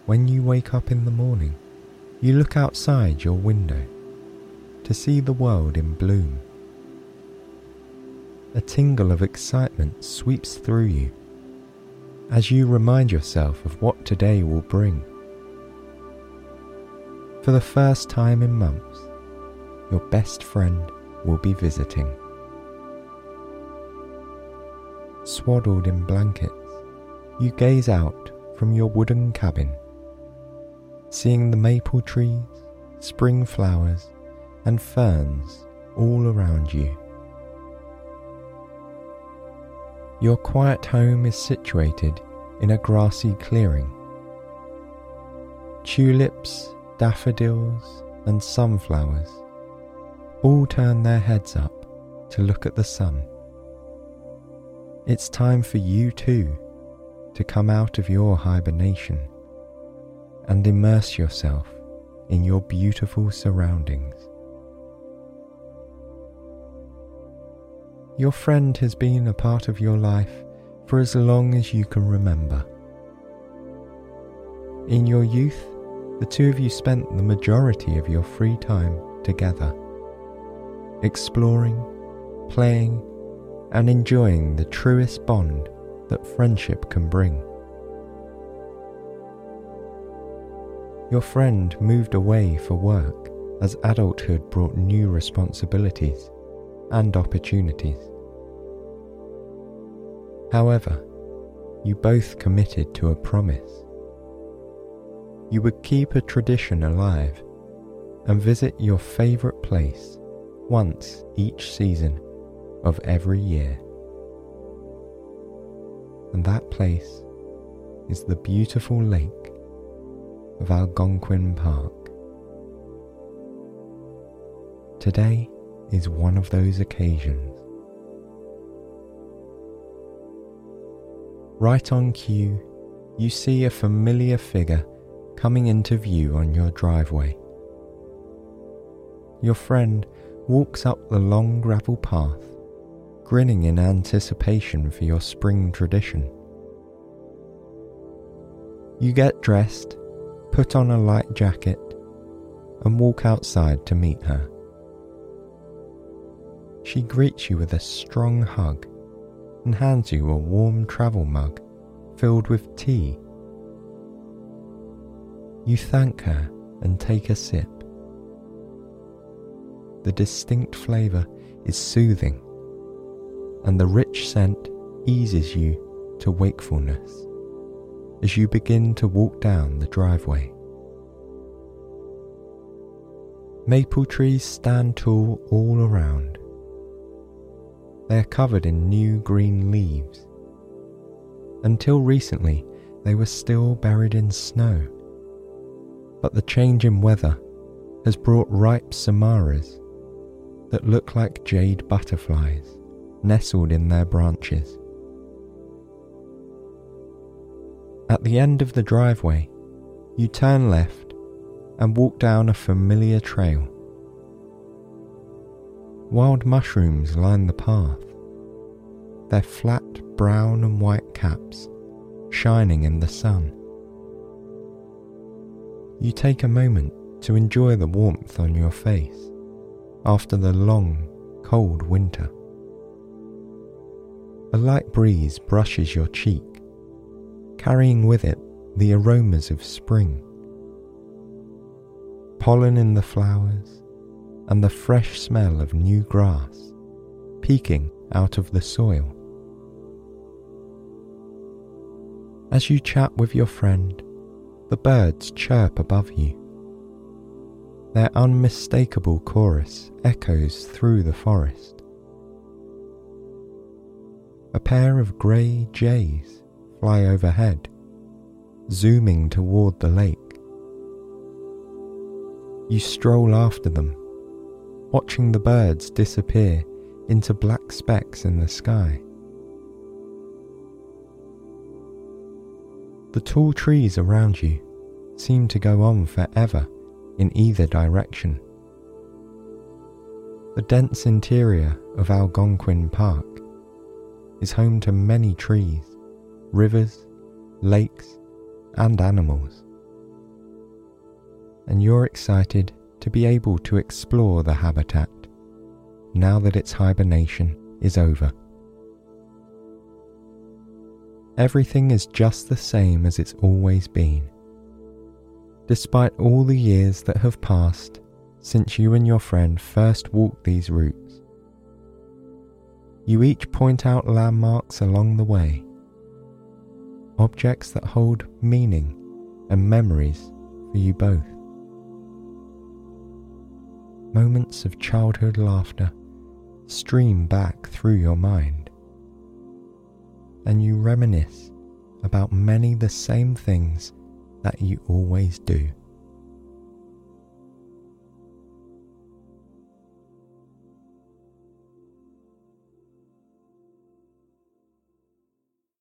When you wake up in the morning, you look outside your window to see the world in bloom. A tingle of excitement sweeps through you as you remind yourself of what today will bring. For the first time in months, your best friend will be visiting. Swaddled in blankets, you gaze out from your wooden cabin, seeing the maple trees, spring flowers, and ferns all around you. Your quiet home is situated in a grassy clearing. Tulips, daffodils, and sunflowers all turn their heads up to look at the sun. It's time for you too to come out of your hibernation and immerse yourself in your beautiful surroundings. Your friend has been a part of your life for as long as you can remember. In your youth, the two of you spent the majority of your free time together, exploring, playing, and enjoying the truest bond that friendship can bring. Your friend moved away for work as adulthood brought new responsibilities and opportunities. However, you both committed to a promise. You would keep a tradition alive and visit your favourite place once each season of every year. And that place is the beautiful lake of Algonquin Park. Today is one of those occasions. Right on cue, you see a familiar figure coming into view on your driveway. Your friend walks up the long gravel path, grinning in anticipation for your spring tradition. You get dressed, put on a light jacket, and walk outside to meet her. She greets you with a strong hug and hands you a warm travel mug filled with tea. You thank her and take a sip. The distinct flavour is soothing, and the rich scent eases you to wakefulness as you begin to walk down the driveway. Maple trees stand tall all around. They are covered in new green leaves. Until recently, they were still buried in snow, but the change in weather has brought ripe samaras that look like jade butterflies nestled in their branches. At the end of the driveway, you turn left and walk down a familiar trail. Wild mushrooms line the path, their flat brown and white caps shining in the sun. You take a moment to enjoy the warmth on your face after the long, cold winter. A light breeze brushes your cheek, carrying with it the aromas of spring. Pollen in the flowers and the fresh smell of new grass peeking out of the soil. As you chat with your friend, the birds chirp above you. Their unmistakable chorus echoes through the forest. A pair of grey jays fly overhead, zooming toward the lake. You stroll after them, watching the birds disappear into black specks in the sky. The tall trees around you seem to go on forever in either direction. The dense interior of Algonquin Park is home to many trees, rivers, lakes, and animals. and you're excited to be able to explore the habitat now that its hibernation is over. Everything is just the same as it's always been, despite all the years that have passed since you and your friend first walked these routes. You each point out landmarks along the way, objects that hold meaning and memories for you both. Moments of childhood laughter stream back through your mind, and you reminisce about many the same things that you always do.